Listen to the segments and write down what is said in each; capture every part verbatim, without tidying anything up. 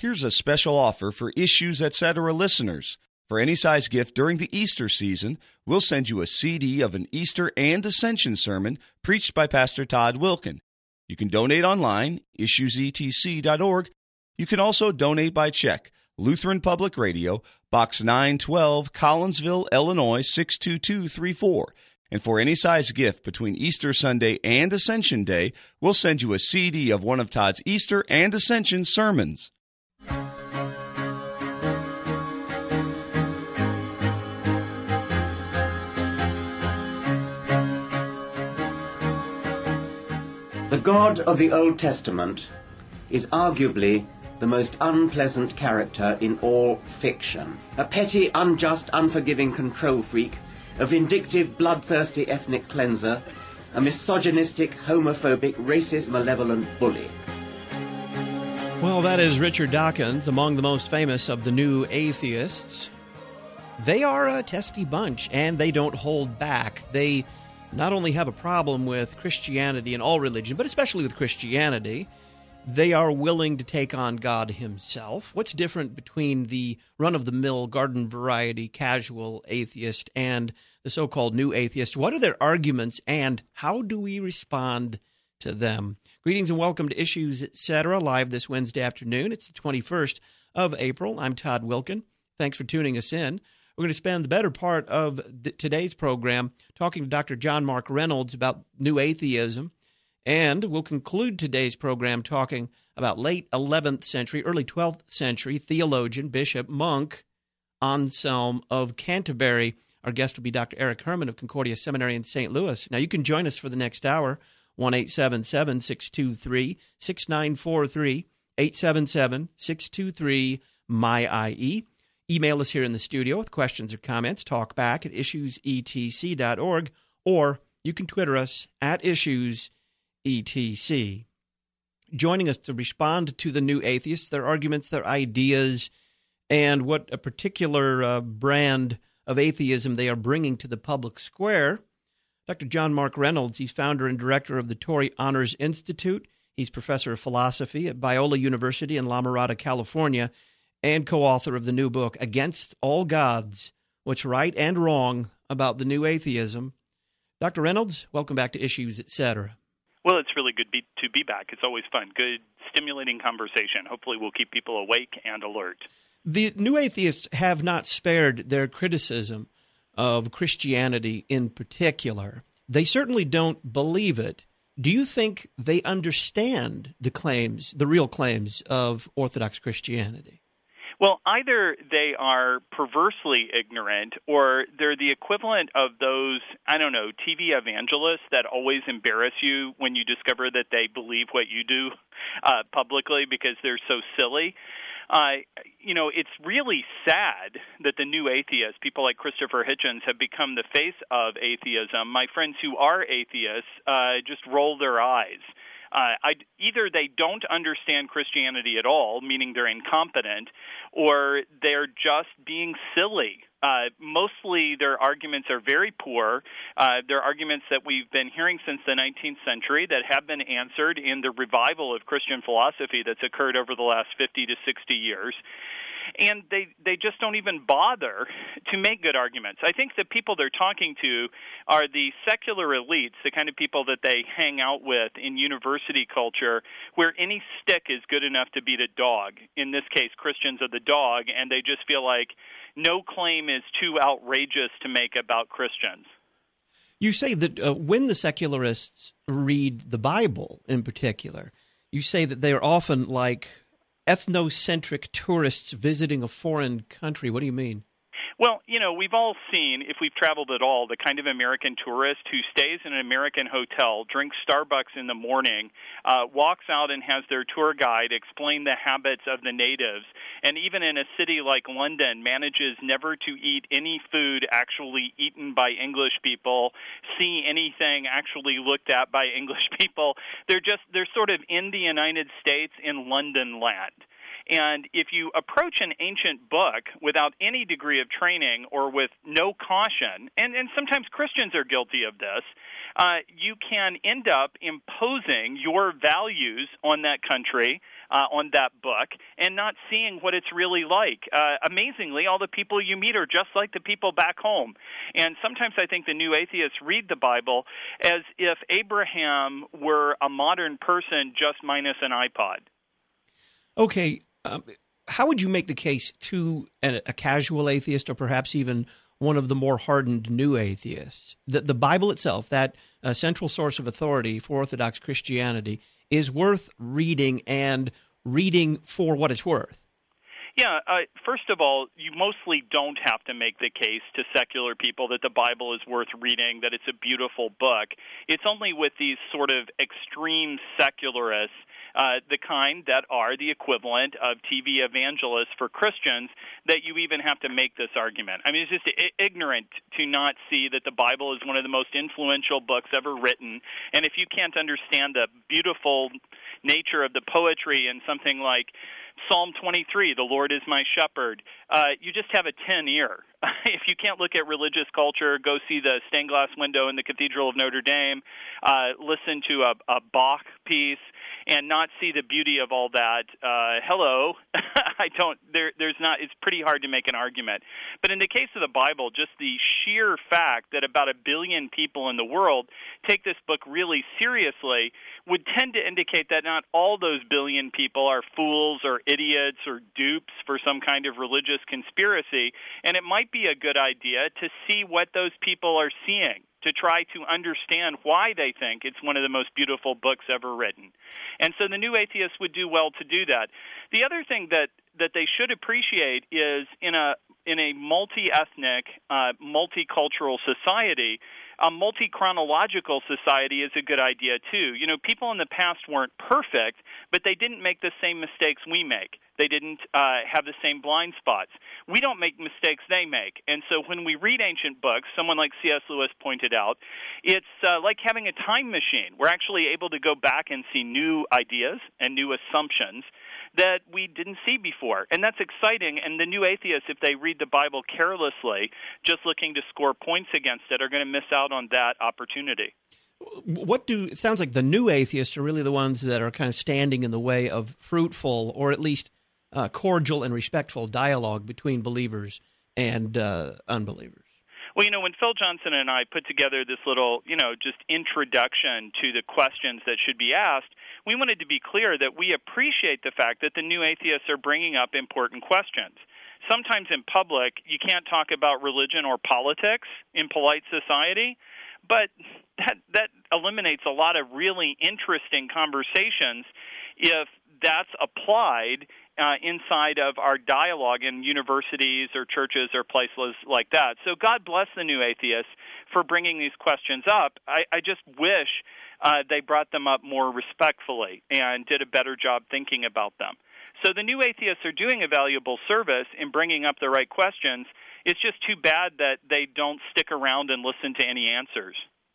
Here's a special offer for Issues Etc. listeners. For any size gift during the Easter season, we'll send you a C D of an Easter and Ascension sermon preached by Pastor Todd Wilken. You can donate online, issues e t c dot org. You can also donate by check. Lutheran Public Radio, Box nine twelve, Collinsville, Illinois six two two three four. And for any size gift between Easter Sunday and Ascension Day, we'll send you a C D of one of Todd's Easter and Ascension sermons. The God of the Old Testament is arguably the most unpleasant character in all fiction. A petty, unjust, unforgiving control freak, a vindictive, bloodthirsty ethnic cleanser, a misogynistic, homophobic, racist, malevolent bully. Well, that is Richard Dawkins, among the most famous of the new atheists. They are a testy bunch, and they don't hold back. They not only have a problem with Christianity and all religion, but especially with Christianity, they are willing to take on God himself. What's different between the run-of-the-mill, garden-variety, casual atheist and the so-called new atheist? What are their arguments, and how do we respond to them? Greetings and welcome to Issues Etc. live this Wednesday afternoon. It's the twenty-first of April. I'm Todd Wilken. Thanks for tuning us in. We're going to spend the better part of the, today's program talking to Doctor John Mark Reynolds about new atheism, and we'll conclude today's program talking about late eleventh century, early twelfth century theologian, bishop, monk Anselm of Canterbury. Our guest will be Doctor Eric Herman of Concordia Seminary in Saint Louis. Now, you can join us for the next hour, one eight seven seven, six two three, six nine four three, eight seven seven, six two three, M Y I E. Email us here in the studio with questions or comments. Talk back at issues e t c dot org, or you can Twitter us at issues e t c. Joining us to respond to the new atheists, their arguments, their ideas, and what a particular uh, brand of atheism they are bringing to the public square, Doctor John Mark Reynolds. He's founder and director of the Torrey Honors Institute. He's professor of philosophy at Biola University in La Mirada, California, and co-author of the new book, Against All Gods, What's Right and Wrong About the New Atheism. Doctor Reynolds, welcome back to Issues, et cetera. Well, it's really good be, to be back. It's always fun. Good, stimulating conversation. Hopefully we'll keep people awake and alert. The new atheists have not spared their criticism of Christianity in particular. They certainly don't believe it. Do you think they understand the claims, the real claims of Orthodox Christianity? Well, either they are perversely ignorant or they're the equivalent of those, I don't know, T V evangelists that always embarrass you when you discover that they believe what you do uh, publicly because they're so silly. Uh, you know, it's really sad that the new atheists, people like Christopher Hitchens, have become the face of atheism. My friends who are atheists uh, just roll their eyes. Uh, I, either they don't understand Christianity at all, meaning they're incompetent, or they're just being silly. Uh, mostly their arguments are very poor. Uh, they're arguments that we've been hearing since the nineteenth century that have been answered in the revival of Christian philosophy that's occurred over the last fifty to sixty years. And they, they just don't even bother to make good arguments. I think the people they're talking to are the secular elites, the kind of people that they hang out with in university culture, where any stick is good enough to beat a dog. In this case, Christians are the dog, and they just feel like no claim is too outrageous to make about Christians. You say that uh, when the secularists read the Bible in particular, you say that they are often like ethnocentric tourists visiting a foreign country. What do you mean? Well, you know, we've all seen, if we've traveled at all, the kind of American tourist who stays in an American hotel, drinks Starbucks in the morning, uh, walks out and has their tour guide explain the habits of the natives, and even in a city like London manages never to eat any food actually eaten by English people, see anything actually looked at by English people. They're just, they're sort of in the United States in London land. And if you approach an ancient book without any degree of training or with no caution, and, and sometimes Christians are guilty of this, uh, you can end up imposing your values on that country uh, on that book and not seeing what it's really like. Uh, amazingly, all the people you meet are just like the people back home. And sometimes I think the new atheists read the Bible as if Abraham were a modern person just minus an iPod. Okay, um, how would you make the case to a, a casual atheist or perhaps even one of the more hardened new atheists that the Bible itself, that uh, central source of authority for Orthodox Christianity, is worth reading and reading for what it's worth? Yeah, uh, first of all, you mostly don't have to make the case to secular people that the Bible is worth reading, that it's a beautiful book. It's only with these sort of extreme secularists, uh, the kind that are the equivalent of T V evangelists for Christians, that you even have to make this argument. I mean, it's just I- ignorant to not see that the Bible is one of the most influential books ever written, and if you can't understand the beautiful nature of the poetry in something like Psalm twenty-three, the Lord is my shepherd, uh, you just have a tin ear. If you can't look at religious culture, go see the stained glass window in the Cathedral of Notre Dame, uh, listen to a, a Bach piece, and not see the beauty of all that. Uh, hello, I don't. There, there's not. It's pretty hard to make an argument. But in the case of the Bible, just the sheer fact that about a billion people in the world take this book really seriously would tend to indicate that not all those billion people are fools or idiots or dupes for some kind of religious conspiracy, and it might be a good idea to see what those people are seeing, to try to understand why they think it's one of the most beautiful books ever written. And so the new atheists would do well to do that. The other thing that, that they should appreciate is in a in a multi-ethnic, uh, multicultural society, a multi-chronological society is a good idea too. You know, people in the past weren't perfect, but they didn't make the same mistakes we make. They didn't uh, have the same blind spots. We don't make mistakes they make. And so when we read ancient books, someone like C S Lewis pointed out, it's uh, like having a time machine. We're actually able to go back and see new ideas and new assumptions that we didn't see before. And that's exciting. And the new atheists, if they read the Bible carelessly, just looking to score points against it, are going to miss out on that opportunity. What do it sounds like the new atheists are really the ones that are kind of standing in the way of fruitful or at least uh, cordial and respectful dialogue between believers and uh, unbelievers. Well, you know, when Phil Johnson and I put together this little, you know, just introduction to the questions that should be asked, we wanted to be clear that we appreciate the fact that the new atheists are bringing up important questions. Sometimes in public, you can't talk about religion or politics in polite society, but that that eliminates a lot of really interesting conversations if that's applied uh, inside of our dialogue in universities or churches or places like that. So God bless the new atheists for bringing these questions up. I, I just wish uh, they brought them up more respectfully and did a better job thinking about them. So the new atheists are doing a valuable service in bringing up the right questions. It's just too bad that they don't stick around and listen to any answers.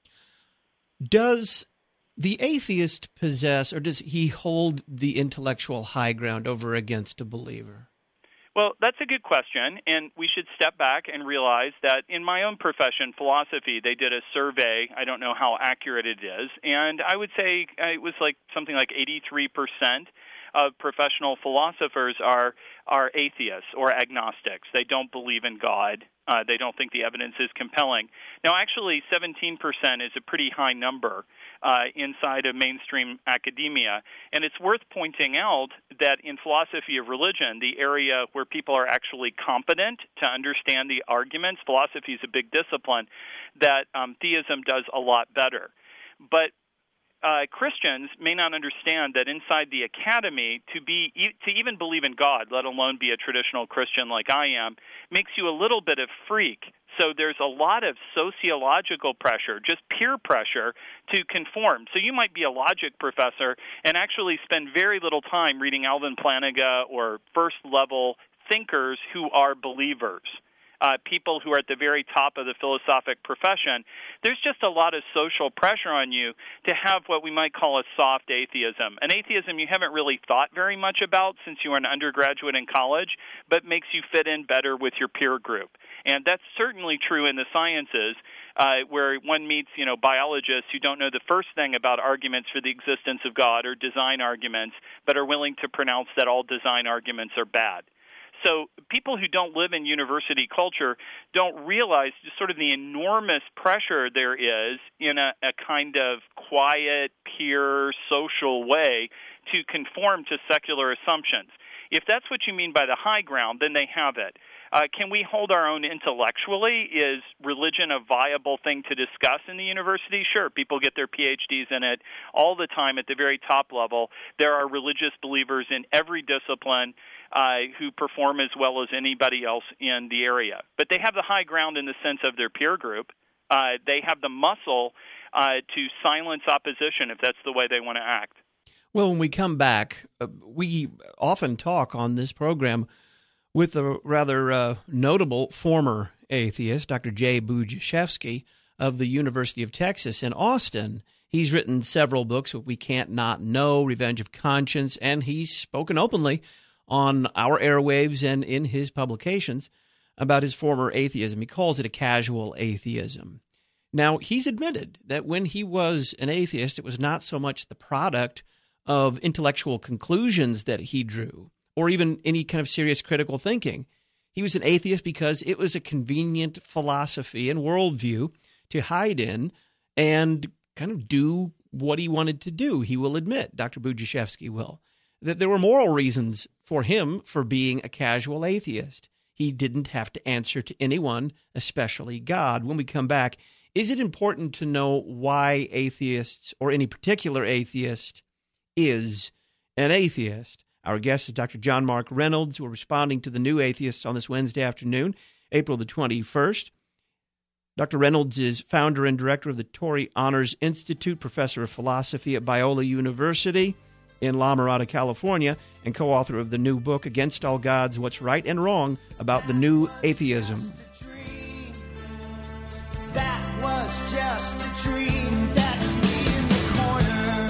Does the atheist possess, or does he hold the intellectual high ground over against a believer? Well, that's a good question, and we should step back and realize that in my own profession, philosophy, they did a survey. I don't know how accurate it is, and I would say it was like something like eighty-three percent of professional philosophers are are atheists or agnostics. They don't believe in God. Uh, they don't think the evidence is compelling. Now, actually, seventeen percent is a pretty high number uh, inside of mainstream academia. And it's worth pointing out that in philosophy of religion, the area where people are actually competent to understand the arguments, philosophy is a big discipline, that um, theism does a lot better. But Uh, Christians may not understand that inside the academy, to be to even believe in God, let alone be a traditional Christian like I am, makes you a little bit of freak. So there's a lot of sociological pressure, just peer pressure, to conform. So you might be a logic professor and actually spend very little time reading Alvin Plantinga or first-level thinkers who are believers. Uh, people who are at the very top of the philosophic profession, there's just a lot of social pressure on you to have what we might call a soft atheism, an atheism you haven't really thought very much about since you were an undergraduate in college, but makes you fit in better with your peer group. And that's certainly true in the sciences. uh, where one meets, you know, biologists who don't know the first thing about arguments for the existence of God or design arguments, but are willing to pronounce that all design arguments are bad. So people who don't live in university culture don't realize just sort of the enormous pressure there is in a, a kind of quiet, peer, social way to conform to secular assumptions. If that's what you mean by the high ground, then they have it. Uh, can we hold our own intellectually? Is religion a viable thing to discuss in the university? Sure, people get their P H Ds in it all the time at the very top level. There are religious believers in every discipline uh, who perform as well as anybody else in the area. But they have the high ground in the sense of their peer group. Uh, they have the muscle uh, to silence opposition if that's the way they want to act. Well, when we come back, uh, we often talk on this program with a rather uh, notable former atheist, Doctor Jay Budziszewski of the University of Texas in Austin. He's written several books, What We Can't Not Know, Revenge of Conscience, and he's spoken openly on our airwaves and in his publications about his former atheism. He calls it a casual atheism. Now, he's admitted that when he was an atheist, it was not so much the product of intellectual conclusions that he drew, or even any kind of serious critical thinking. He was an atheist because it was a convenient philosophy and worldview to hide in and kind of do what he wanted to do. He will admit, Doctor Budziszewski will, that there were moral reasons for him for being a casual atheist. He didn't have to answer to anyone, especially God. When we come back, is it important to know why atheists or any particular atheist is an atheist? Our guest is Doctor John Mark Reynolds. We're responding to the New Atheists on this Wednesday afternoon, April the twenty-first. Doctor Reynolds is founder and director of the Torrey Honors Institute, professor of philosophy at Biola University in La Mirada, California, and co-author of the new book, Against All Gods, What's Right and Wrong About the New Atheism. That was just a dream. That's me in the corner.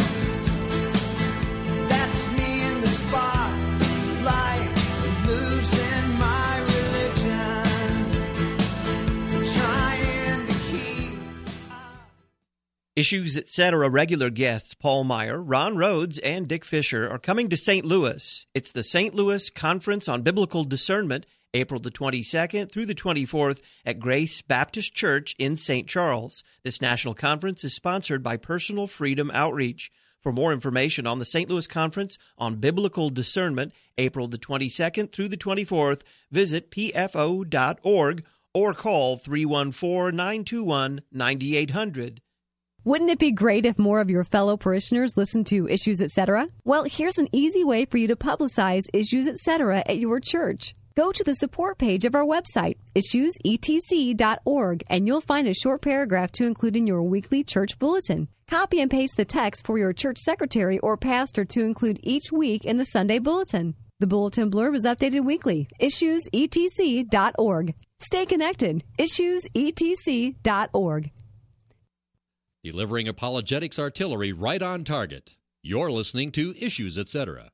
That's me in the spotlight, losing my religion, trying to keep up. Issues, et cetera. Regular guests Paul Meyer, Ron Rhodes, and Dick Fisher are coming to Saint Louis. It's the Saint Louis Conference on Biblical Discernment, April the twenty-second through the twenty-fourth at Grace Baptist Church in Saint Charles. This national conference is sponsored by Personal Freedom Outreach. For more information on the Saint Louis Conference on Biblical Discernment, April the twenty-second through the twenty-fourth, visit p f o dot org or call three one four, nine two one, nine eight hundred. Wouldn't it be great if more of your fellow parishioners listened to Issues, et cetera? Well, here's an easy way for you to publicize Issues, et cetera at your church. Go to the support page of our website, issues e t c dot org, and you'll find a short paragraph to include in your weekly church bulletin. Copy and paste the text for your church secretary or pastor to include each week in the Sunday bulletin. The bulletin blurb is updated weekly. issues e t c dot org. Stay connected. issues e t c dot org. Delivering apologetics artillery right on target. You're listening to Issues, et cetera.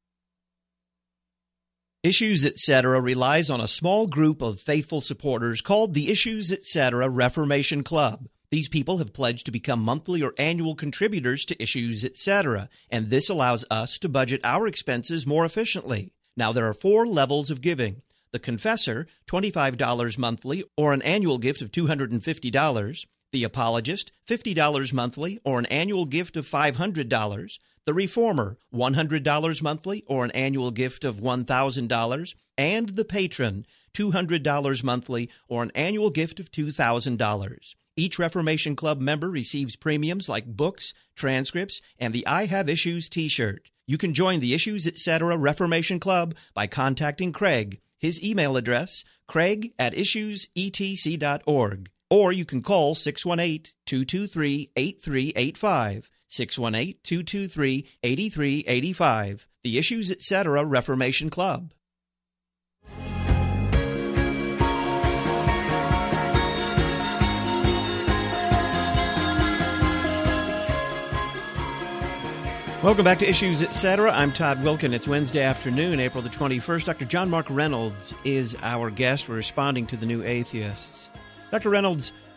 Issues, et cetera. relies on a small group of faithful supporters called the Issues, et cetera. Reformation Club. These people have pledged to become monthly or annual contributors to Issues, et cetera, and this allows us to budget our expenses more efficiently. Now, there are four levels of giving. The Confessor, twenty-five dollars monthly or an annual gift of two hundred fifty dollars. The Apologist, fifty dollars monthly or an annual gift of five hundred dollars. The Reformer, one hundred dollars monthly or an annual gift of one thousand dollars. And the Patron, two hundred dollars monthly or an annual gift of two thousand dollars. Each Reformation Club member receives premiums like books, transcripts, and the I Have Issues t-shirt. You can join the Issues, et cetera. Reformation Club by contacting Craig. His email address, craig at issues e t c dot org. Or you can call six one eight, two two three, eight three eight five, six one eight, two two three, eight three eight five. The Issues, et cetera. Reformation Club. Welcome back to Issues, et cetera. I'm Todd Wilkin. It's Wednesday afternoon, April the twenty-first. Doctor John Mark Reynolds is our guest. We're responding to the New Atheists. Doctor Reynolds,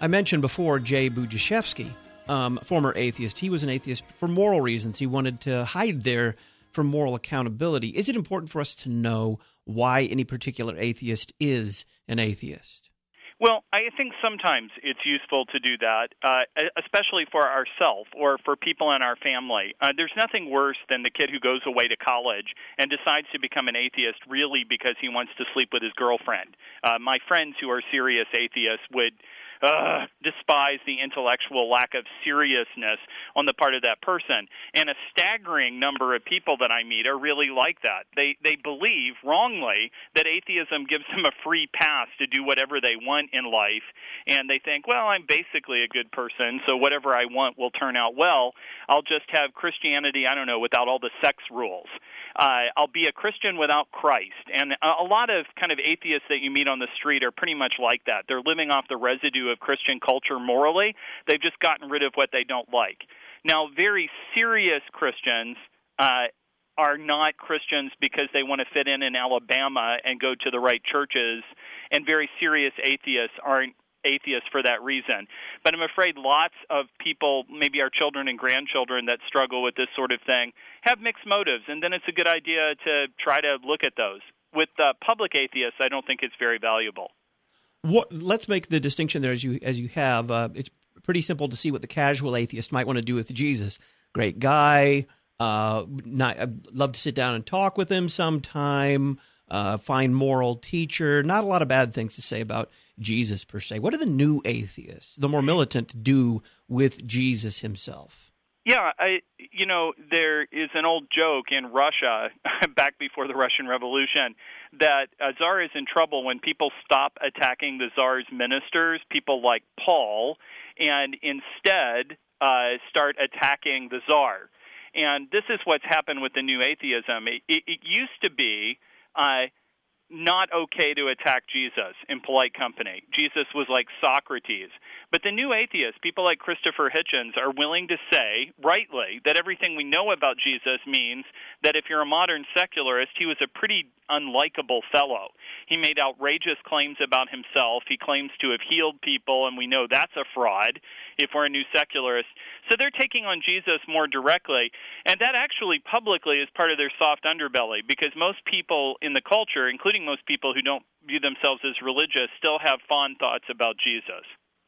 I mentioned before Jay Budziszewski, um, former atheist. He was an atheist for moral reasons. He wanted to hide there for moral accountability. Is it important for us to know why any particular atheist is an atheist? Well, I think sometimes it's useful to do that, uh, especially for ourselves or for people in our family. Uh, there's nothing worse than the kid who goes away to college and decides to become an atheist really because he wants to sleep with his girlfriend. Uh, my friends who are serious atheists would Uh, despise the intellectual lack of seriousness on the part of that person. And a staggering number of people that I meet are really like that. They they believe, wrongly, that atheism gives them a free pass to do whatever they want in life. And they think, well, I'm basically a good person, so whatever I want will turn out well. I'll just have Christianity, I don't know, without all the sex rules. Uh, I'll be a Christian without Christ. And a, a lot of kind of atheists that you meet on the street are pretty much like that. They're living off the residue of Christian culture morally. They've just gotten rid of what they don't like. Now, very serious Christians uh, are not Christians because they want to fit in in Alabama and go to the right churches, and very serious atheists aren't atheists for that reason. But I'm afraid lots of people, maybe our children and grandchildren that struggle with this sort of thing, have mixed motives, and then it's a good idea to try to look at those. With uh, public atheists, I don't think it's very valuable. What, let's make the distinction there as you as you have. Uh, it's pretty simple to see what the casual atheist might want to do with Jesus. Great guy. Uh, not, I'd love to sit down and talk with him sometime. Uh, fine moral teacher. Not a lot of bad things to say about Jesus per se. What do the new atheists, the more militant, do with Jesus himself? Yeah, I, you know, there is an old joke in Russia, back before the Russian Revolution, that a czar is in trouble when people stop attacking the czar's ministers, people like Paul, and instead uh, start attacking the czar. And this is what's happened with the new atheism. It, it, it used to be uh, not okay to attack Jesus in polite company. Jesus was like Socrates. But the new atheists, people like Christopher Hitchens, are willing to say, rightly, that everything we know about Jesus means that if you're a modern secularist, he was a pretty unlikable fellow. He made outrageous claims about himself. He claims to have healed people, and we know that's a fraud if we're a new secularist. So they're taking on Jesus more directly, and that actually publicly is part of their soft underbelly, because most people in the culture, including most people who don't view themselves as religious, still have fond thoughts about Jesus.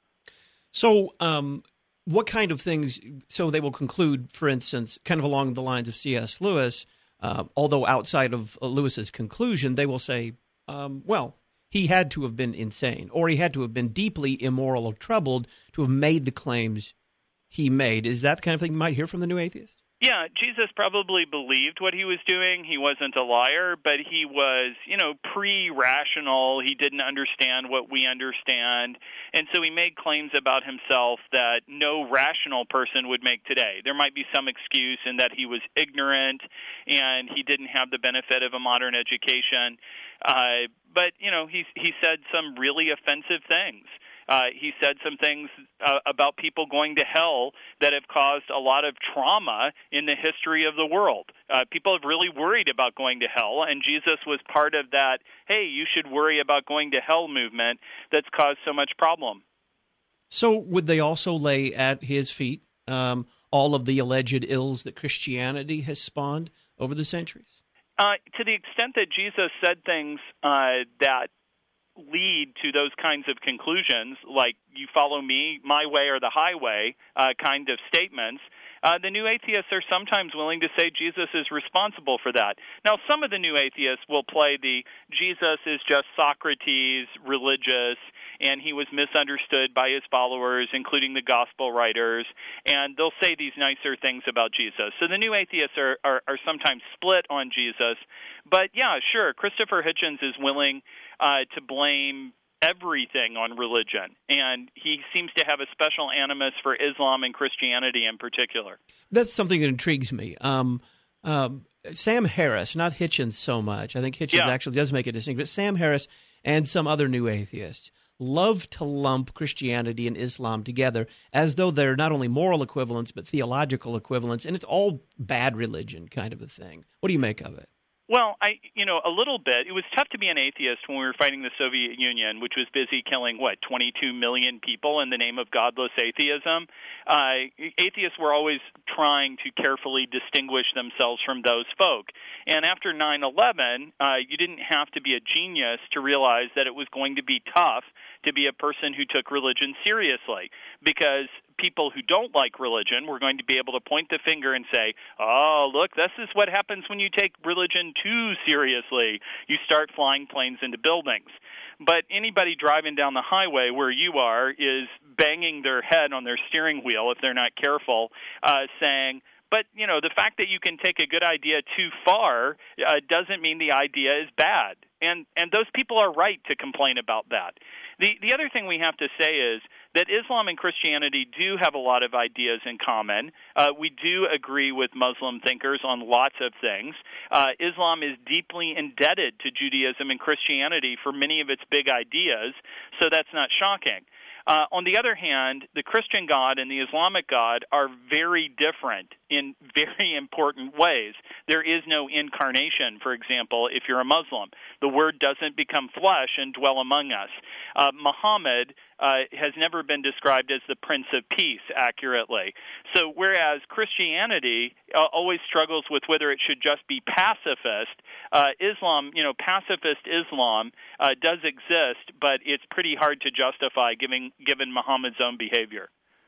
So um, what kind of things, so they will conclude, for instance, kind of along the lines of C S. Lewis, uh, although outside of Lewis's conclusion, they will say, um, well, he had to have been insane, or he had to have been deeply immoral or troubled to have made the claims he made. Is that the kind of thing you might hear from the new atheist? Yeah, Jesus probably believed what he was doing. He wasn't a liar, but he was, you know, pre-rational. He didn't understand what we understand. And so he made claims about himself that no rational person would make today. There might be some excuse in that he was ignorant and he didn't have the benefit of a modern education. Uh, but, you know, he, he said some really offensive things. Uh, he said some things uh, about people going to hell that have caused a lot of trauma in the history of the world. Uh, people have really worried about going to hell, and Jesus was part of that, hey, you should worry about going to hell movement that's caused so much problem. So would they also lay at his feet um, all of the alleged ills that Christianity has spawned over the centuries? Uh, to the extent that Jesus said things uh, that lead to those kinds of conclusions, like you follow me, my way or the highway uh, kind of statements, uh, the new atheists are sometimes willing to say Jesus is responsible for that. Now, some of the new atheists will play the Jesus is just Socrates, religious, and he was misunderstood by his followers, including the gospel writers, and they'll say these nicer things about Jesus. So the new atheists are, are, are sometimes split on Jesus. But yeah, sure, Christopher Hitchens is willing uh, to blame everything on religion, and he seems to have a special animus for Islam and Christianity in particular. That's something that intrigues me. Um, um, Sam Harris, not Hitchens so much. I think Hitchens yeah. actually does make a distinction, but Sam Harris and some other new atheists love to lump Christianity and Islam together as though they're not only moral equivalents but theological equivalents, and it's all bad religion kind of a thing. What do you make of it? Well, I, you know, a little bit. It was tough to be an atheist when we were fighting the Soviet Union, which was busy killing, what, twenty-two million people in the name of godless atheism. Uh, atheists were always trying to carefully distinguish themselves from those folk. And after nine eleven, uh, you didn't have to be a genius to realize that it was going to be tough to be a person who took religion seriously, because people who don't like religion were going to be able to point the finger and say, oh, look, this is what happens when you take religion too seriously. You start flying planes into buildings. But anybody driving down the highway where you are is banging their head on their steering wheel, if they're not careful, uh, saying, but, you know, the fact that you can take a good idea too far uh, doesn't mean the idea is bad. And and those people are right to complain about that. The the other thing we have to say is that Islam and Christianity do have a lot of ideas in common. Uh, we do agree with Muslim thinkers on lots of things. Uh, Islam is deeply indebted to Judaism and Christianity for many of its big ideas, so that's not shocking. Uh, on the other hand, the Christian God and the Islamic God are very different in very important ways. There is no incarnation, for example, if you're a Muslim. The Word doesn't become flesh and dwell among us. Uh, Muhammad uh, has never been described as the Prince of Peace accurately. So whereas Christianity uh, always struggles with whether it should just be pacifist, uh, Islam, you know, pacifist Islam uh, does exist, but it's pretty hard to justify given, given Muhammad's own behavior.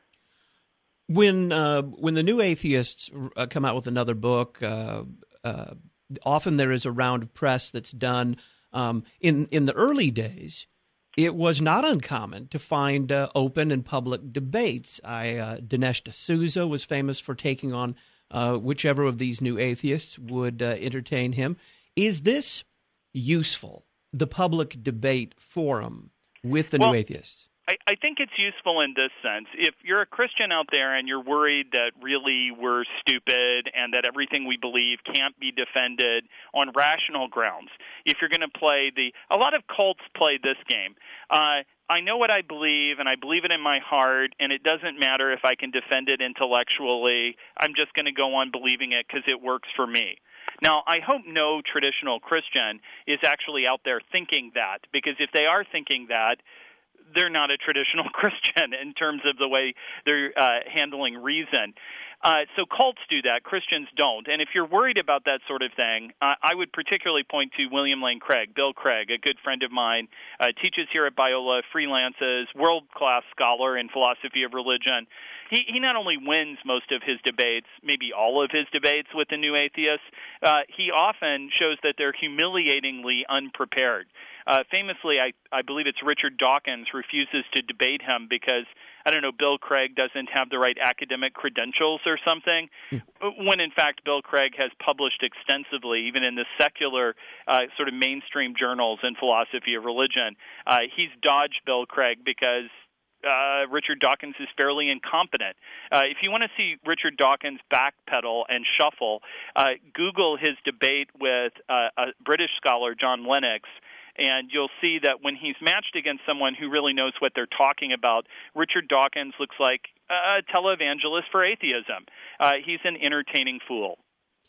When uh, when the new atheists uh, come out with another book, uh, uh, often there is a round of press that's done. Um, in in the early days, it was not uncommon to find uh, open and public debates. I uh, Dinesh D'Souza was famous for taking on uh, whichever of these new atheists would uh, entertain him. Is this useful, the public debate forum with the well, new atheists? I, I think it's useful in this sense. If you're a Christian out there and you're worried that really we're stupid and that everything we believe can't be defended on rational grounds, if you're going to play the – a lot of cults play this game. Uh, I know what I believe, and I believe it in my heart, and it doesn't matter if I can defend it intellectually. I'm just going to go on believing it because it works for me. Now, I hope no traditional Christian is actually out there thinking that, because if they are thinking that, they're not a traditional Christian in terms of the way they're uh, handling reason. Uh, so cults do that. Christians don't. And if you're worried about that sort of thing, uh, I would particularly point to William Lane Craig, Bill Craig, a good friend of mine, uh, teaches here at Biola, freelances, world-class scholar in philosophy of religion. He, he not only wins most of his debates, maybe all of his debates with the new atheists, uh, he often shows that they're humiliatingly unprepared. Uh, famously, I, I believe it's Richard Dawkins refuses to debate him because, I don't know, Bill Craig doesn't have the right academic credentials or something, yeah. when in fact Bill Craig has published extensively, even in the secular uh, sort of mainstream journals in philosophy of religion. Uh, he's dodged Bill Craig because Uh, Richard Dawkins is fairly incompetent. Uh, if you want to see Richard Dawkins backpedal and shuffle, uh, Google his debate with uh, a British scholar, John Lennox, and you'll see that when he's matched against someone who really knows what they're talking about, Richard Dawkins looks like a televangelist for atheism. Uh, he's an entertaining fool.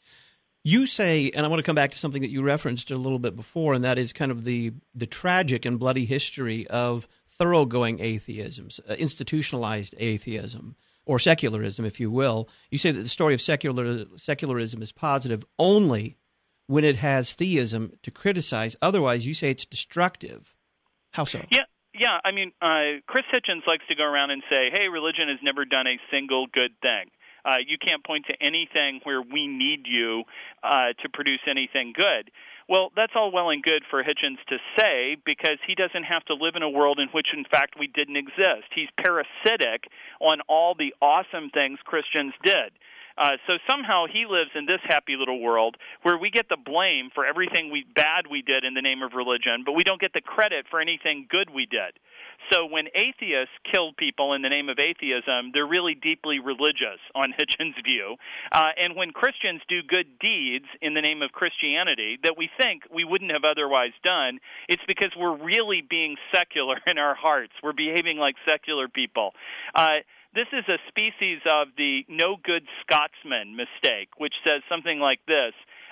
You say, and I want to come back to something that you referenced a little bit before, and that is kind of the, the tragic and bloody history of thoroughgoing atheism, uh, institutionalized atheism, or secularism, if you will. You say that the story of secular secularism is positive only when it has theism to criticize. Otherwise, you say it's destructive. How so? Yeah. Yeah, I mean, uh, Chris Hitchens likes to go around and say, hey, religion has never done a single good thing. Uh, you can't point to anything where we need you uh, to produce anything good. Well, that's all well and good for Hitchens to say because he doesn't have to live in a world in which, in fact, we didn't exist. He's parasitic on all the awesome things Christians did. Uh, so somehow he lives in this happy little world where we get the blame for everything we bad we did in the name of religion, but we don't get the credit for anything good we did. So when atheists kill people in the name of atheism, they're really deeply religious on Hitchens' view. Uh, and when Christians do good deeds in the name of Christianity that we think we wouldn't have otherwise done, it's because we're really being secular in our hearts. We're behaving like secular people. Uh, This is a species of the no good Scotsman mistake, which says something like this.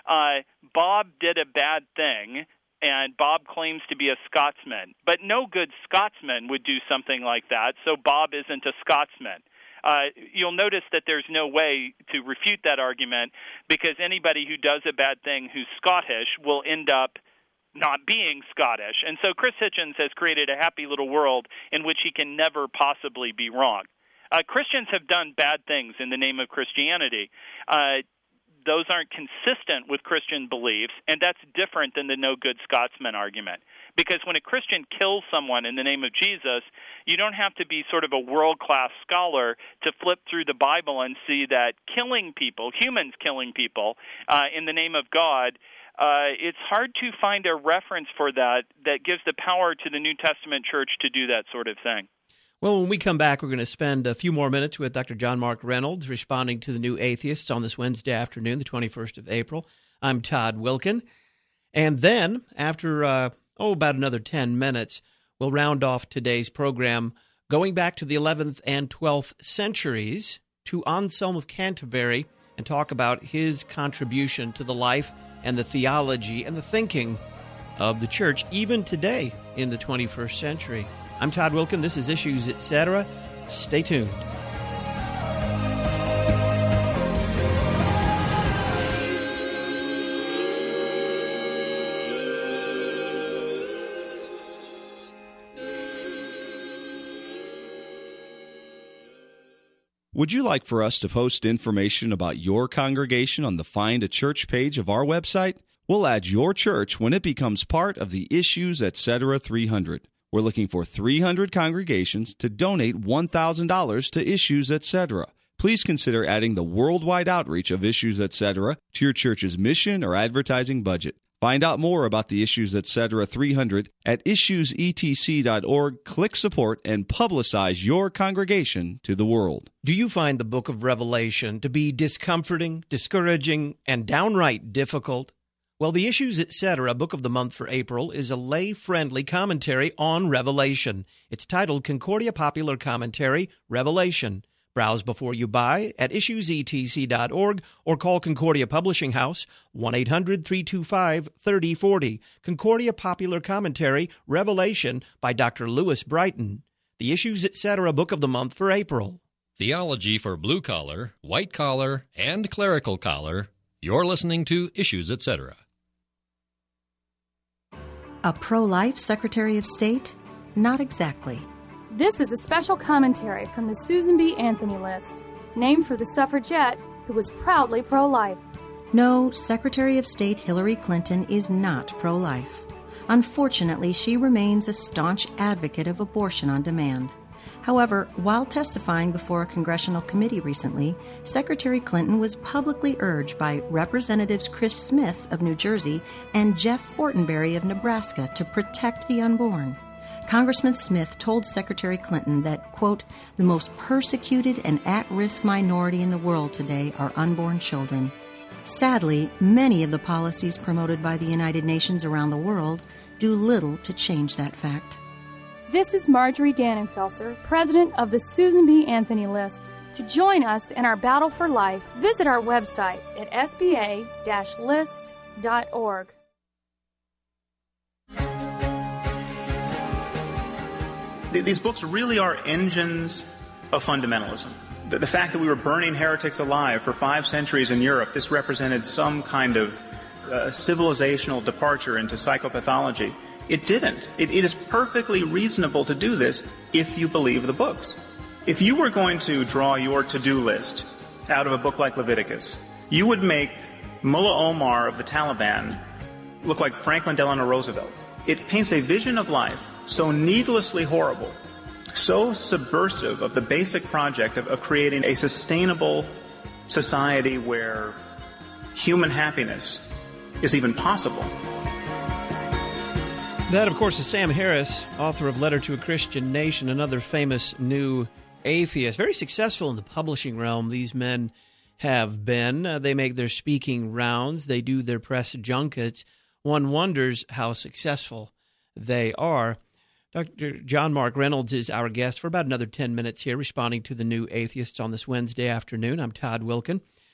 uh, Bob did a bad thing, and Bob claims to be a Scotsman. But no good Scotsman would do something like that, so Bob isn't a Scotsman. Uh, you'll notice that there's no way to refute that argument, because anybody who does a bad thing who's Scottish will end up not being Scottish. And so Chris Hitchens has created a happy little world in which he can never possibly be wrong. Uh, Christians have done bad things in the name of Christianity. Uh, those aren't consistent with Christian beliefs, and that's different than the no good Scotsman argument. Because when a Christian kills someone in the name of Jesus, you don't have to be sort of a world-class scholar to flip through the Bible and see that killing people, humans killing people, uh, in the name of God, uh, it's hard to find a reference for that that gives the power to the New Testament church to do that sort of thing. Well, when we come back, we're going to spend a few more minutes with Doctor John Mark Reynolds responding to the New Atheists on this Wednesday afternoon, the twenty-first of April. I'm Todd Wilkin. And then, after, uh, oh, about another ten minutes, we'll round off today's program going back to the eleventh and twelfth centuries to Anselm of Canterbury and talk about his contribution to the life and the theology and the thinking of the church, even today in the twenty-first century. I'm Todd Wilkin. This is Issues, et cetera. Stay tuned. Would you like for us to post information about your congregation on the Find a Church page of our website? We'll add your church when it becomes part of the Issues, et cetera three hundred. We're looking for three hundred congregations to donate one thousand dollars to Issues, et cetera. Please consider adding the worldwide outreach of Issues, et cetera to your church's mission or advertising budget. Find out more about the Issues, et cetera three hundred at issues e t c dot org. Click support and publicize your congregation to the world. Do you find the book of Revelation to be discomforting, discouraging, and downright difficult? Well, the Issues, et cetera Book of the Month for April is a lay-friendly commentary on Revelation. It's titled Concordia Popular Commentary, Revelation. Browse before you buy at issues e t c dot org or call Concordia Publishing House, one eight hundred three two five three oh four oh. Concordia Popular Commentary, Revelation by Doctor Lewis Brighton. The Issues, et cetera Book of the Month for April. Theology for blue-collar, white-collar, and clerical collar. You're listening to Issues, et cetera. A pro-life Secretary of State? Not exactly. This is a special commentary from the Susan B. Anthony list, named for the suffragette who was proudly pro-life. No, Secretary of State Hillary Clinton is not pro-life. Unfortunately, she remains a staunch advocate of abortion on demand. However, while testifying before a congressional committee recently, Secretary Clinton was publicly urged by Representatives Chris Smith of New Jersey and Jeff Fortenberry of Nebraska to protect the unborn. Congressman Smith told Secretary Clinton that, quote, the most persecuted and at-risk minority in the world today are unborn children. Sadly, many of the policies promoted by the United Nations around the world do little to change that fact. This is Marjorie Dannenfelser, president of the Susan B. Anthony list. To join us in our battle for life, visit our website at s b a dash list dot org. These books really are engines of fundamentalism. The, the fact that we were burning heretics alive for five centuries in Europe, this represented some kind of uh, civilizational departure into psychopathology. It didn't. It, it is perfectly reasonable to do this if you believe the books. If you were going to draw your to-do list out of a book like Leviticus, you would make Mullah Omar of the Taliban look like Franklin Delano Roosevelt. It paints a vision of life so needlessly horrible, so subversive of the basic project of, of creating a sustainable society where human happiness is even possible. That, of course, is Sam Harris, author of Letter to a Christian Nation, another famous new atheist. Very successful in the publishing realm, these men have been. Uh, they make their speaking rounds. They do their press junkets. One wonders how successful they are. Doctor John Mark Reynolds is our guest for about another ten minutes here, responding to the New Atheists on this Wednesday afternoon. I'm Todd Wilkin.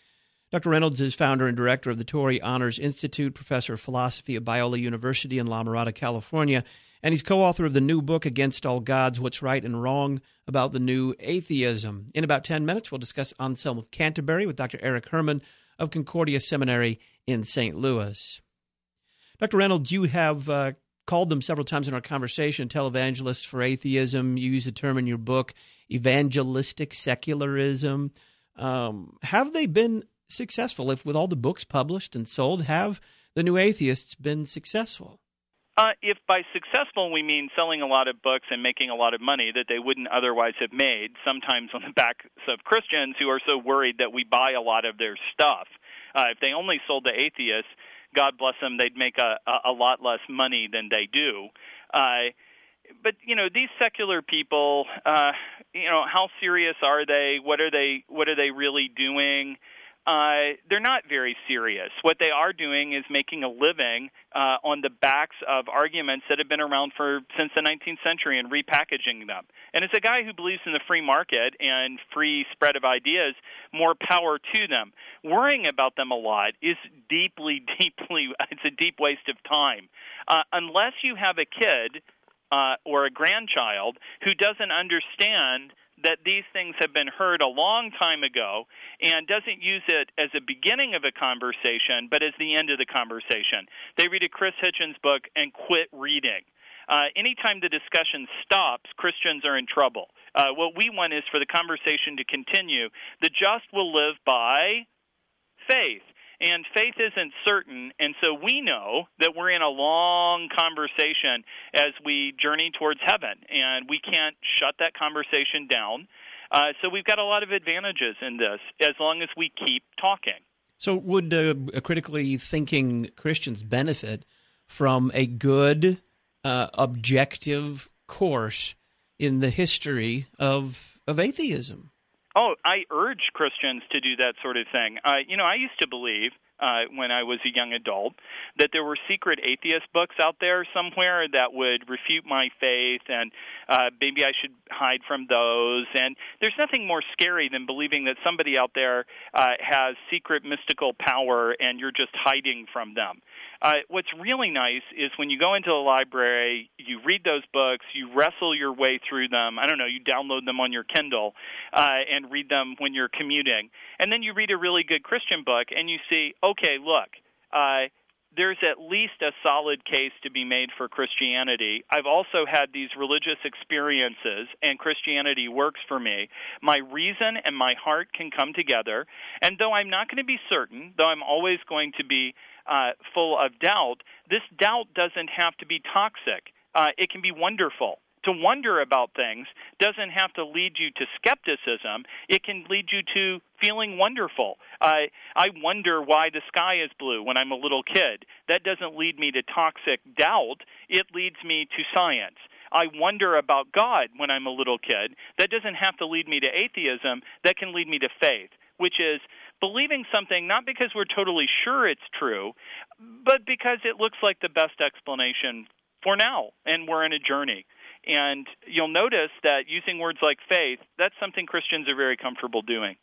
Doctor Reynolds is founder and director of the Torrey Honors Institute, professor of philosophy at Biola University in La Mirada, California, and he's co-author of the new book, Against All Gods, What's Right and Wrong About the New Atheism. In about ten minutes, we'll discuss Anselm of Canterbury with Doctor Eric Herman of Concordia Seminary in Saint Louis. Doctor Reynolds, you have uh, called them several times in our conversation, televangelists for atheism. You use the term in your book, evangelistic secularism. Um, have they been successful? If with all the books published and sold, have the new atheists been successful? Uh, if by successful we mean selling a lot of books and making a lot of money that they wouldn't otherwise have made, sometimes on the backs of Christians who are so worried that we buy a lot of their stuff. Uh, if they only sold to atheists, God bless them, they'd make a, a, a lot less money than they do. Uh, but, you know, these secular people, uh, you know, how serious are they? What are they, what are they really doing? Uh, they're not very serious. What they are doing is making a living uh, on the backs of arguments that have been around for since the nineteenth century and repackaging them. And as a guy who believes in the free market and free spread of ideas, more power to them. Worrying about them a lot is deeply, deeply, it's a deep waste of time. Uh, unless you have a kid uh, or a grandchild who doesn't understand that these things have been heard a long time ago and doesn't use it as a beginning of a conversation, but as the end of the conversation. They read a Chris Hitchens book and quit reading. Uh, anytime the discussion stops, Christians are in trouble. Uh, what we want is for the conversation to continue. The just will live by faith. And faith isn't certain, and so we know that we're in a long conversation as we journey towards heaven, and we can't shut that conversation down. Uh, so we've got a lot of advantages in this as long as we keep talking. So would uh, critically thinking Christians benefit from a good, uh, objective course in the history of of atheism? Oh, I urge Christians to do that sort of thing. Uh, you know, I used to believe uh, when I was a young adult that there were secret atheist books out there somewhere that would refute my faith, and uh, maybe I should hide from those. And there's nothing more scary than believing that somebody out there uh, has secret mystical power and you're just hiding from them. Uh, what's really nice is when you go into the library, you read those books, you wrestle your way through them. I don't know, you download them on your Kindle uh, and read them when you're commuting. And then you read a really good Christian book and you see, okay, look, uh, there's at least a solid case to be made for Christianity. I've also had these religious experiences, and Christianity works for me. My reason and my heart can come together. And though I'm not going to be certain, though I'm always going to be uh, full of doubt, this doubt doesn't have to be toxic. Uh, it can be wonderful. To wonder about things doesn't have to lead you to skepticism. It can lead you to feeling wonderful. Uh, I wonder why the sky is blue when I'm a little kid. That doesn't lead me to toxic doubt. It leads me to science. I wonder about God when I'm a little kid. That doesn't have to lead me to atheism. That can lead me to faith, which is believing something not because we're totally sure it's true, but because it looks like the best explanation for now, and we're in a journey. And you'll notice that using words like faith, that's something Christians are very comfortable doing.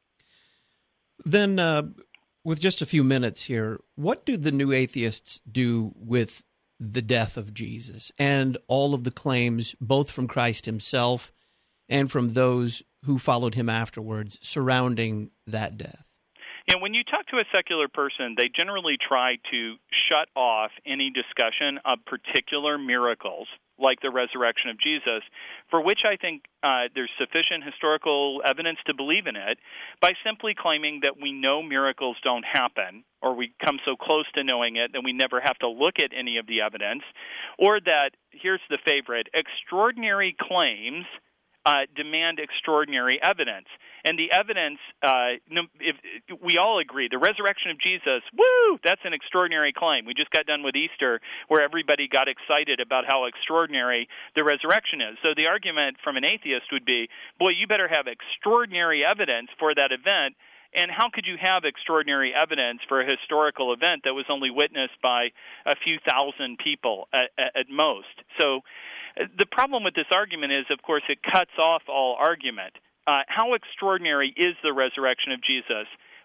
Then, uh, with just a few minutes here, what do the new atheists do with the death of Jesus and all of the claims, both from Christ himself and from those who followed him afterwards, surrounding that death? You know, when you talk to a secular person, they generally try to shut off any discussion of particular miracles, like the resurrection of Jesus, for which I think uh, there's sufficient historical evidence to believe in it, by simply claiming that we know miracles don't happen, or we come so close to knowing it that we never have to look at any of the evidence, or that, here's the favorite, extraordinary claims uh, demand extraordinary evidence. And the evidence, uh, if, if we all agree, the resurrection of Jesus, woo, that's an extraordinary claim. We just got done with Easter where everybody got excited about how extraordinary the resurrection is. So the argument from an atheist would be, boy, you better have extraordinary evidence for that event. And how could you have extraordinary evidence for a historical event that was only witnessed by a few thousand people at, at most? So the problem with this argument is, of course, it cuts off all argument. Uh, how extraordinary is the resurrection of Jesus?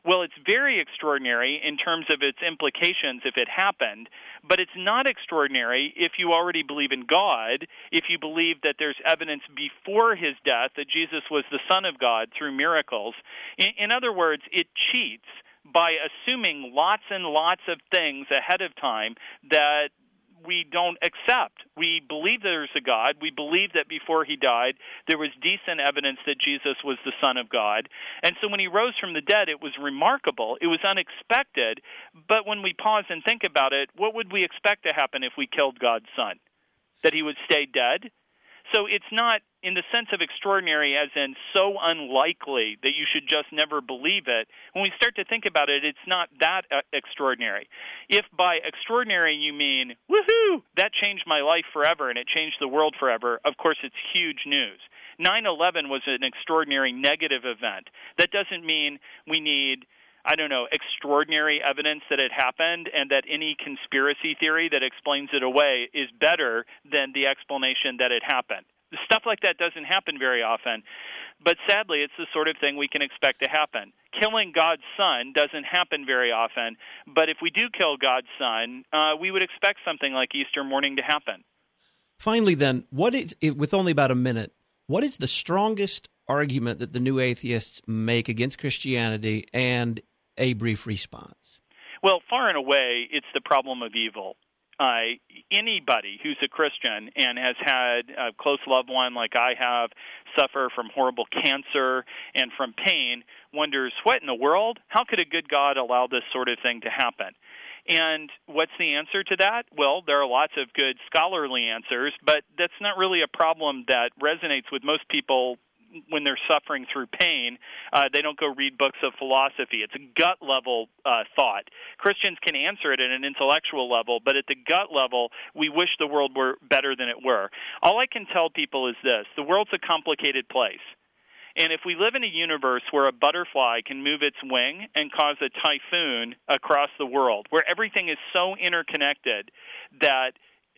Well, it's very extraordinary in terms of its implications if it happened, but it's not extraordinary if you already believe in God, if you believe that there's evidence before his death that Jesus was the Son of God through miracles. In, in other words, it cheats by assuming lots and lots of things ahead of time that we don't accept. We believe there's a God. We believe that before he died, there was decent evidence that Jesus was the Son of God. And so when he rose from the dead, it was remarkable. It was unexpected. But when we pause and think about it, what would we expect to happen if we killed God's Son? That he would stay dead? So it's not in the sense of extraordinary as in so unlikely that you should just never believe it. When we start to think about it, it's not that uh, extraordinary. If by extraordinary you mean, woohoo, that changed my life forever and it changed the world forever, of course it's huge news. nine eleven was an extraordinary negative event. That doesn't mean we need, I don't know, extraordinary evidence that it happened and that any conspiracy theory that explains it away is better than the explanation that it happened. Stuff like that doesn't happen very often, but sadly it's the sort of thing we can expect to happen. Killing God's Son doesn't happen very often, but if we do kill God's Son, uh, we would expect something like Easter morning to happen. Finally then, what is, with only about a minute, what is the strongest argument that the new atheists make against Christianity, and a brief response? Well, far and away, it's the problem of evil. Uh, anybody who's a Christian and has had a close loved one like I have suffer from horrible cancer and from pain wonders, what in the world? How could a good God allow this sort of thing to happen? And what's the answer to that? Well, there are lots of good scholarly answers, but that's not really a problem that resonates with most people when they're suffering through pain. Uh, they don't go read books of philosophy. It's a gut-level uh, thought. Christians can answer it at an intellectual level, but at the gut level, we wish the world were better than it were. All I can tell people is this. The world's a complicated place. And if we live in a universe where a butterfly can move its wing and cause a typhoon across the world, where everything is so interconnected that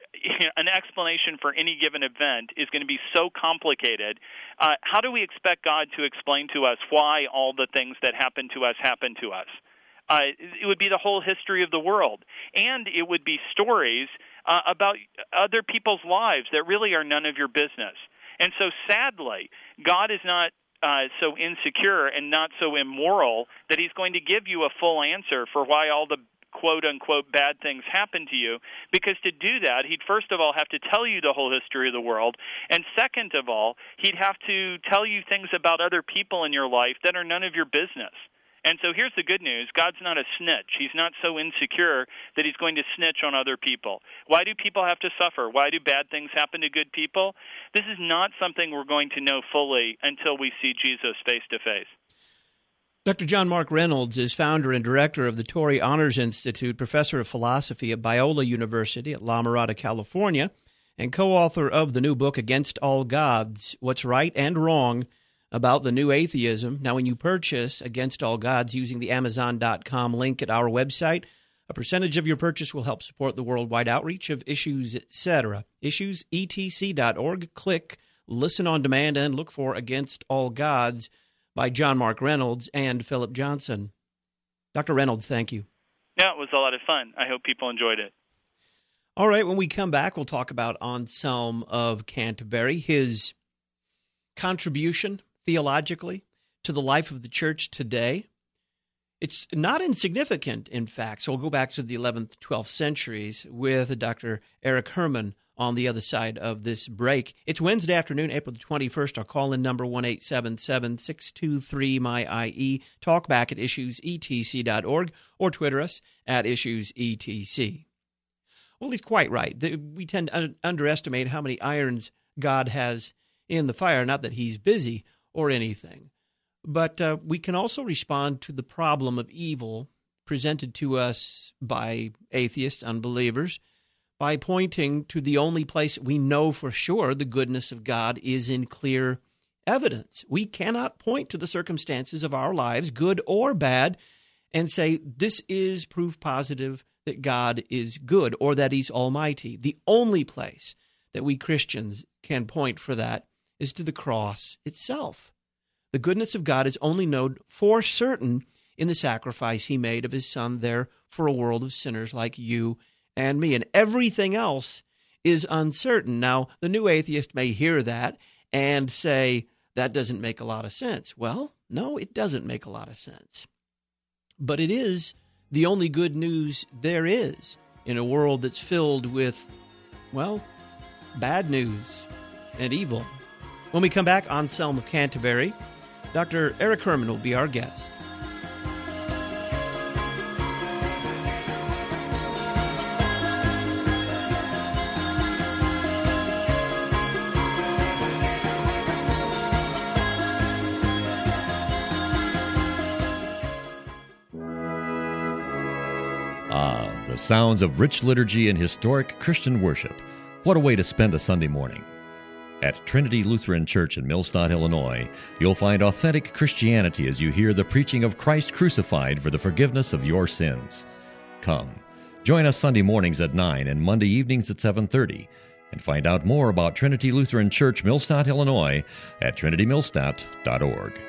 an explanation for any given event is going to be so complicated, uh, how do we expect God to explain to us why all the things that happen to us happen to us? Uh, it would be the whole history of the world. And it would be stories uh, about other people's lives that really are none of your business. And so sadly, God is not uh, so insecure and not so immoral that he's going to give you a full answer for why all the quote-unquote bad things happen to you, because to do that, he'd first of all have to tell you the whole history of the world, and second of all, he'd have to tell you things about other people in your life that are none of your business. And so here's the good news. God's not a snitch. He's not so insecure that he's going to snitch on other people. Why do people have to suffer? Why do bad things happen to good people? This is not something we're going to know fully until we see Jesus face to face. Doctor John Mark Reynolds is founder and director of the Torrey Honors Institute, professor of philosophy at Biola University at La Mirada, California, and co-author of the new book, Against All Gods, What's Right and Wrong About the New Atheism. Now, when you purchase Against All Gods using the Amazon dot com link at our website, a percentage of your purchase will help support the worldwide outreach of Issues, et cetera. issues e t c dot org. Click Listen on Demand and look for Against All Gods by John Mark Reynolds and Philip Johnson. Doctor Reynolds, thank you. Yeah, it was a lot of fun. I hope people enjoyed it. All right, when we come back, we'll talk about Anselm of Canterbury, his contribution theologically to the life of the church today. It's not insignificant, in fact, so we'll go back to the eleventh, twelfth centuries with Doctor Eric Herman on the other side of this break. It's Wednesday afternoon, April the twenty-first. Our call-in number, one eight seven seven, six two three, M Y I E. Talk back at issues e t c dot org or Twitter us at issues e t c. Well, he's quite right. We tend to un- underestimate how many irons God has in the fire, not that he's busy or anything. But uh, we can also respond to the problem of evil presented to us by atheists, unbelievers, by pointing to the only place we know for sure the goodness of God is in clear evidence. We cannot point to the circumstances of our lives, good or bad, and say this is proof positive that God is good or that he's almighty. The only place that we Christians can point for that is to the cross itself. The goodness of God is only known for certain in the sacrifice he made of his son there for a world of sinners like you and me. And everything else is uncertain. Now, the new atheist may hear that and say, that doesn't make a lot of sense. Well, no, it doesn't make a lot of sense. But it is the only good news there is in a world that's filled with, well, bad news and evil. When we come back, Anselm of Canterbury, Doctor Eric Herman will be our guest. Ah, the sounds of rich liturgy and historic Christian worship. What a way to spend a Sunday morning. At Trinity Lutheran Church in Millstadt, Illinois, you'll find authentic Christianity as you hear the preaching of Christ crucified for the forgiveness of your sins. Come, join us Sunday mornings at nine and Monday evenings at seven thirty, and find out more about Trinity Lutheran Church, Millstadt, Illinois, at trinity millstadt dot org.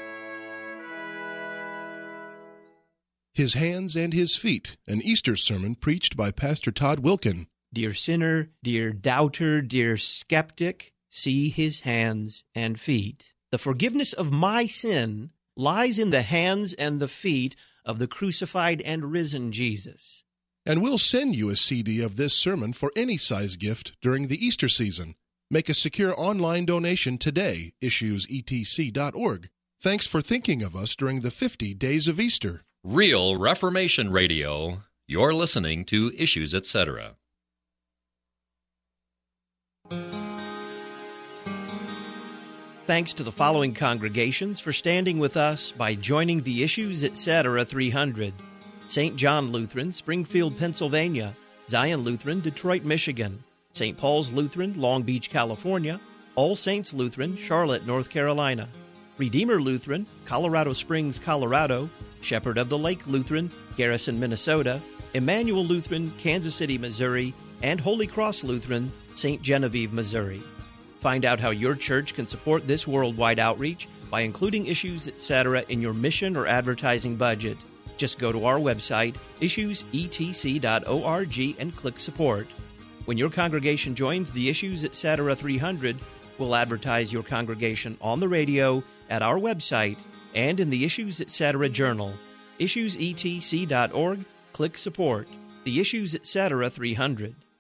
His Hands and His Feet, an Easter sermon preached by Pastor Todd Wilkin. Dear sinner, dear doubter, dear skeptic, see his hands and feet. The forgiveness of my sin lies in the hands and the feet of the crucified and risen Jesus. And we'll send you a C D of this sermon for any size gift during the Easter season. Make a secure online donation today, issues e t c dot org. Thanks for thinking of us during the fifty days of Easter. Real Reformation Radio. You're listening to Issues, et cetera. Thanks to the following congregations for standing with us by joining the Issues, et cetera three hundred. Saint John Lutheran, Springfield, Pennsylvania. Zion Lutheran, Detroit, Michigan. Saint Paul's Lutheran, Long Beach, California. All Saints Lutheran, Charlotte, North Carolina. Redeemer Lutheran, Colorado Springs, Colorado. Shepherd of the Lake Lutheran, Garrison, Minnesota. Emmanuel Lutheran, Kansas City, Missouri. And Holy Cross Lutheran, Saint Genevieve, Missouri. Find out how your church can support this worldwide outreach by including Issues, et cetera in your mission or advertising budget. Just go to our website, issues e t c dot org, and click Support. When your congregation joins the Issues, et cetera three hundred, we'll advertise your congregation on the radio, at our website, and in the Issues, et cetera Journal. issues e t c dot org, click Support. The Issues, et cetera three hundred.